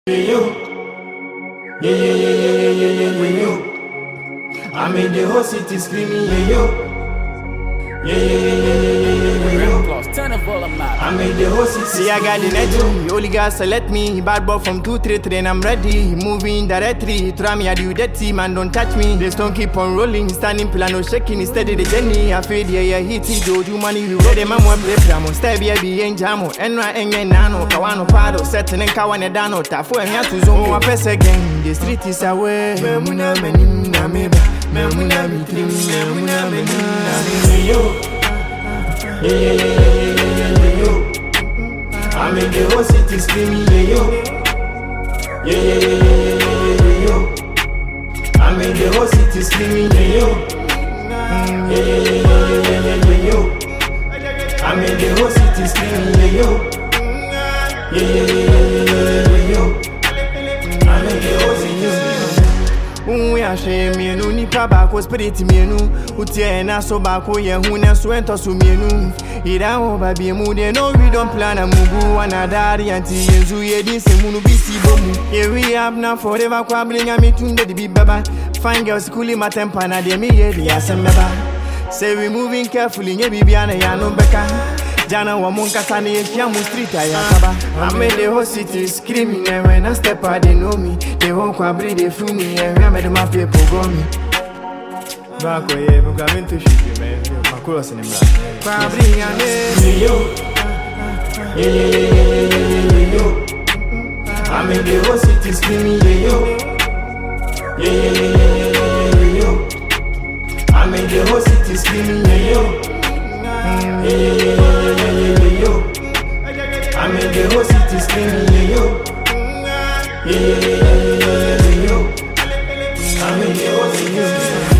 Yo, yo. I made the whole city screaming, yo. I made the whole city. See, I got the net. Only guys select me. Bad boy from 233 and I'm ready. Moving directly. Try me, I do that team and don't touch me. They don't keep on rolling. Standing plan, no shaking. Steady the journey. I feel yeah, hit it. Do money. We ready, man. One play pramo. Stay be in jamo. Enra enye nano. Kawano pado. Setting and kawane dano. Tafu and ya to zone. One pass again. The street is away. Memuna menim na meba. Memuna mitrim. Memuna menim na meba. Yo. Yo. I made the whole city screaming, yo. Yo. I made the whole city screaming, yo. Yo. I made the whole city screaming, yo. Yo. I made the whole city screaming. We are shaming, no nipa back was spirit menu. Utie na so back wo ye hu na so ento so menu. Ira ho ba bi mu de no we don't plan a mugu anadari anti yenzu ye din se munu biti bomu. Here we have now forever kwa blinga me tunde di baba. Fine girls cooling my temper na de me ye di asemeba. Say we moving carefully nye bibiana ya no beka. Jana wa monka tani ya mu street ayakaba. I made the whole city screaming and when I step out they know me. They won't quabri they feel me and I made my people go me. Bako ye buka mintu shiki man. Makuro sinimla. Quabri ane. Yo. I made the whole city screaming, yo. Yo. I made the whole city screaming, yo. Yo. I made the whole city screaming, yo. Yo. I made the whole city screaming.